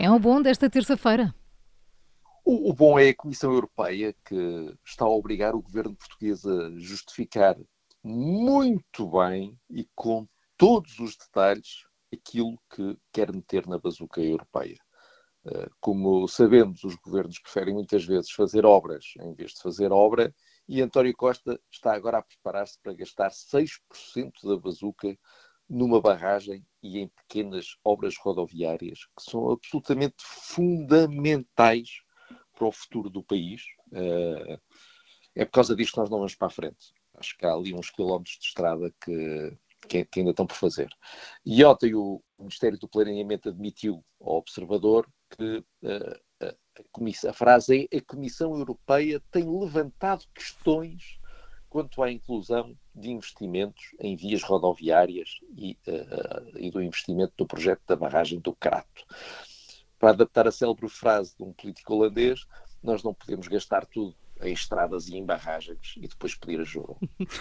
é o bom desta terça-feira? O bom é a Comissão Europeia, que está a obrigar o governo português a justificar muito bem e com todos os detalhes aquilo que quer meter na bazuca europeia. Como sabemos, os governos preferem muitas vezes fazer obras em vez de fazer obra, e António Costa está agora a preparar-se para gastar 6% da bazuca numa barragem e em pequenas obras rodoviárias que são absolutamente fundamentais para o futuro do país. É por causa disto que nós não vamos para a frente. Acho que há ali uns quilómetros de estrada que ainda estão por fazer. E ontem o Ministério do Planeamento admitiu ao Observador que a frase é: a Comissão Europeia tem levantado questões quanto à inclusão de investimentos em vias rodoviárias e do investimento do projeto da barragem do Crato. Para adaptar a célebre frase de um político holandês, nós não podemos gastar tudo em estradas e em barragens e depois pedir ajuda.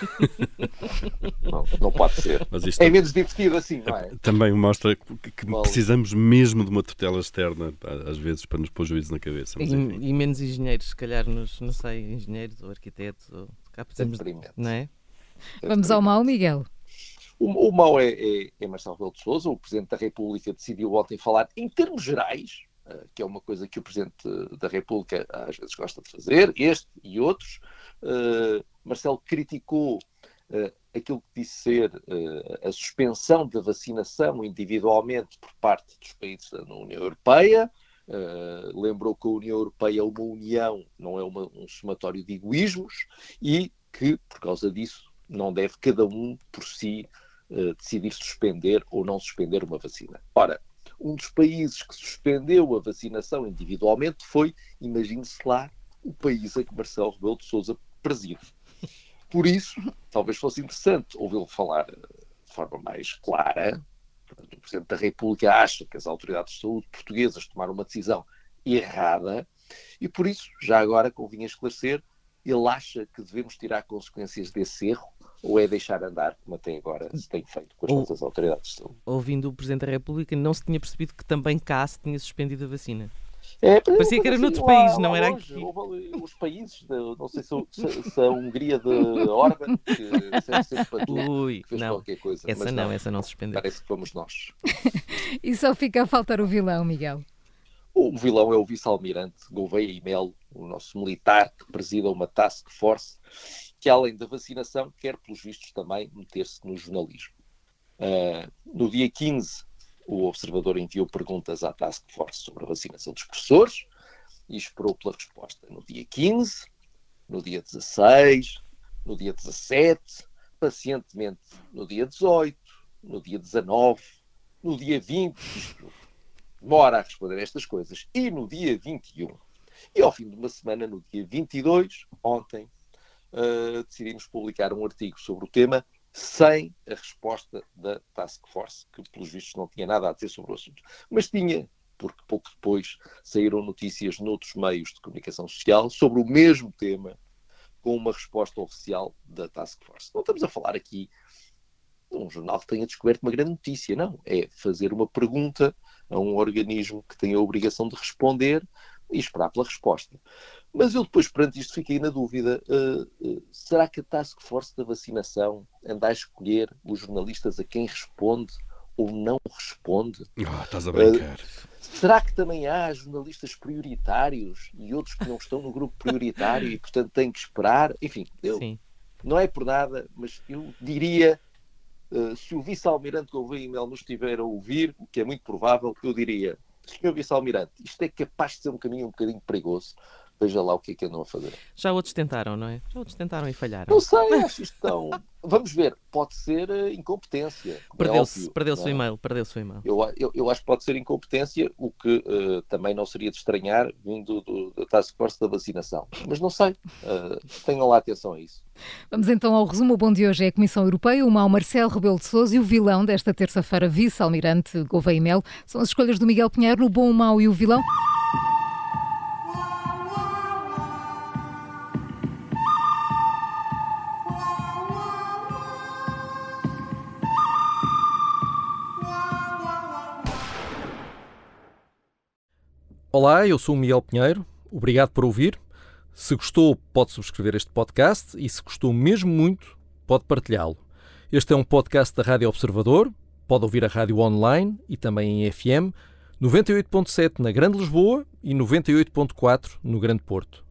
Não pode ser. Mas isto é menos divertido assim, não é? Também mostra que precisamos mesmo de uma tutela externa, às vezes, para nos pôr juízo na cabeça. Mas, e menos engenheiros, se calhar, não sei, engenheiros ou arquitetos. Ou... Cá precisamos, não é? Vamos ao mau, Miguel. O mau é Marcelo Rebelo de Sousa. O Presidente da República decidiu ontem falar em termos gerais, que é uma coisa que o Presidente da República às vezes gosta de fazer, este e outros. Marcelo criticou aquilo que disse ser a suspensão da vacinação individualmente por parte dos países da União Europeia. Lembrou que a União Europeia é uma união, não é um somatório de egoísmos, e que, por causa disso, não deve cada um, por si, decidir suspender ou não suspender uma vacina. Ora, um dos países que suspendeu a vacinação individualmente foi, imagine-se lá, o país a que Marcelo Rebelo de Sousa preside. Por isso, talvez fosse interessante ouvi-lo falar de forma mais clara. Portanto, o Presidente da República acha que as autoridades de saúde portuguesas tomaram uma decisão errada e, por isso, já agora convinha esclarecer, ele acha que devemos tirar consequências desse erro ou é deixar andar, como até agora se tem feito com as nossas autoridades de saúde? Ouvindo o Presidente da República, não se tinha percebido que também cá se tinha suspendido a vacina. Parecia que era noutro país, não era aqui. Os países, não sei se a Hungria de Orbán, que sempre patou, que fez não, qualquer coisa. Essa não suspendeu. Parece que fomos nós. E só fica a faltar o vilão, Miguel. O vilão é o vice-almirante Gouveia e Melo, o nosso militar que presida uma task force que, além da vacinação, quer, pelos vistos, também meter-se no jornalismo. No dia 15, o Observador enviou perguntas à Task Force sobre a vacinação dos professores e esperou pela resposta no dia 15, no dia 16, no dia 17, pacientemente no dia 18, no dia 19, no dia 20, isto demora a responder a estas coisas, e no dia 21. E ao fim de uma semana, no dia 22, ontem, decidimos publicar um artigo sobre o tema sem a resposta da Task Force, que pelos vistos não tinha nada a dizer sobre o assunto. Mas tinha, porque pouco depois saíram notícias noutros meios de comunicação social sobre o mesmo tema, com uma resposta oficial da Task Force. Não estamos a falar aqui de um jornal que tenha descoberto uma grande notícia, não. É fazer uma pergunta a um organismo que tem a obrigação de responder e esperar pela resposta. Mas eu depois, perante isto, fiquei na dúvida. Será que a Task Force da vacinação anda a escolher os jornalistas a quem responde ou não responde? Estás a brincar. Será que também há jornalistas prioritários e outros que não estão no grupo prioritário e, portanto, têm que esperar? Enfim, não é por nada, mas eu diria, se o vice-almirante Gouveia e Melo nos estiver a ouvir, o que é muito provável, eu diria: Sr. Vice-Almirante, isto é capaz de ser um caminho um bocadinho perigoso. Veja lá o que é que andam a fazer. Já outros tentaram, não é? Já outros tentaram e falharam. Não sei, acho isto tão... Vamos ver, pode ser incompetência. Perdeu-se o e-mail. Eu acho que pode ser incompetência, o que também não seria de estranhar vindo da Task Force da vacinação. Mas não sei, tenham lá atenção a isso. Vamos então ao resumo. O bom de hoje é a Comissão Europeia, o mau Marcelo Rebelo de Sousa e o vilão desta terça-feira, vice-almirante Gouveia e Melo. São as escolhas do Miguel Pinheiro no bom, o mau e o vilão. Olá, eu sou o Miguel Pinheiro. Obrigado por ouvir. Se gostou, pode subscrever este podcast e se gostou mesmo muito, pode partilhá-lo. Este é um podcast da Rádio Observador. Pode ouvir a rádio online e também em FM, 98.7 na Grande Lisboa e 98.4 no Grande Porto.